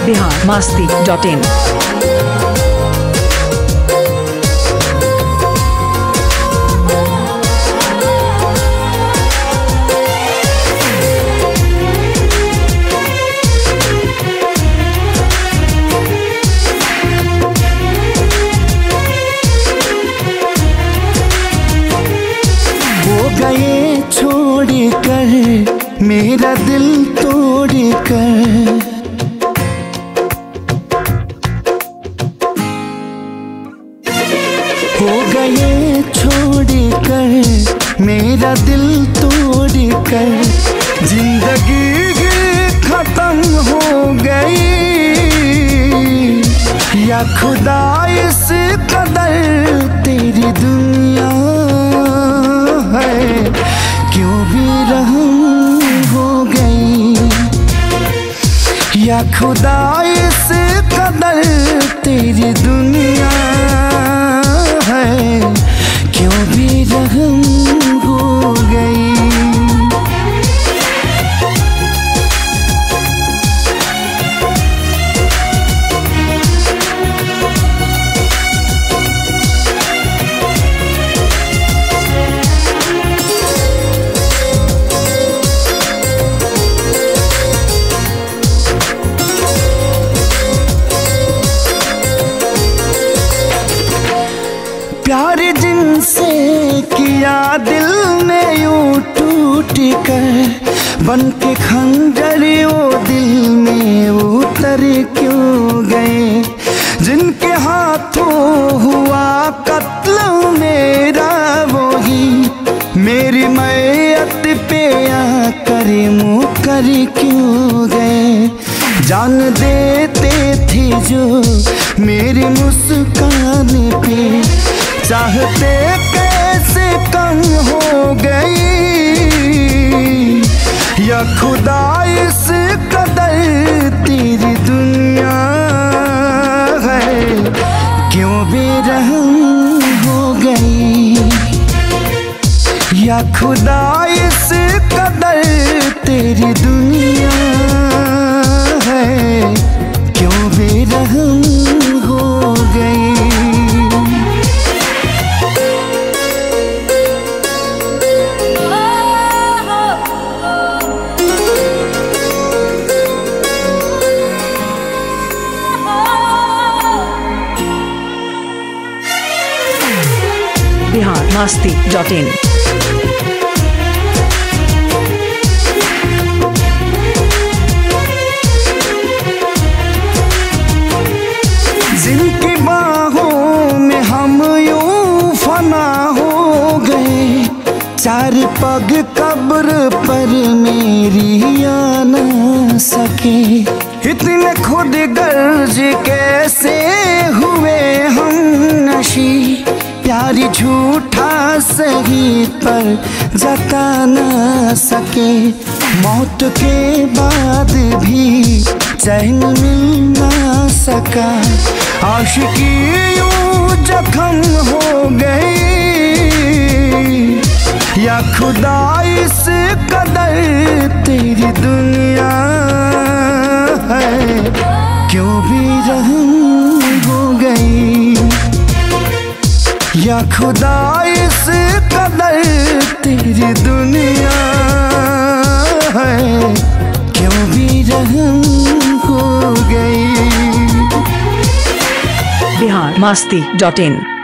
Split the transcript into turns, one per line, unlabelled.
biharmasti.in।
गए छोड़ कर मेरा दिल तोड़ कर, हो गए छोड़ कर मेरा दिल तोड़ कर, जिंदगी खत्म हो गई या खुदा इस कदर तेरी दुनिया है क्यों भी रहम हो गई, या खुदा इस कदर तेरी दुनिया है क्यों भी रहम हो गई। प्यार जिनसे किया दिल में यूं टूट कर, बन के खंजर वो दिल में उतर क्यों गए, जिनके हाथों हुआ कत्ल मेरा वही मेरी मैयत पे आकर मुकर क्यों गए, जान देते थे जो मेरी मुस्कान पे, चाहते कैसे कम हो गई, या खुदा इस कदर तेरी दुनिया है क्यों बेरहम हो गई, या खुदा इस कदर तेरी दुनिया है क्यों बेरहम हो गई।
biharmasti.in।
जिनकी बाहों में हम यूं फना हो गए, चार पग कब्र पर मेरी आ न सके, इतने खुद गर्ज कैसे हुए हम नशी, प्यार झूठा सही पर जता न सके, मौत के बाद भी चैन मिल न सका, आशिकी यूं जख्म हो गई, या खुदा इस कदर तेरी दुनिया है क्यों भी रहम हो गई, या खुदा इस कदर तेरी दुनिया है क्यों भी रहम हो गई।
biharmasti.in।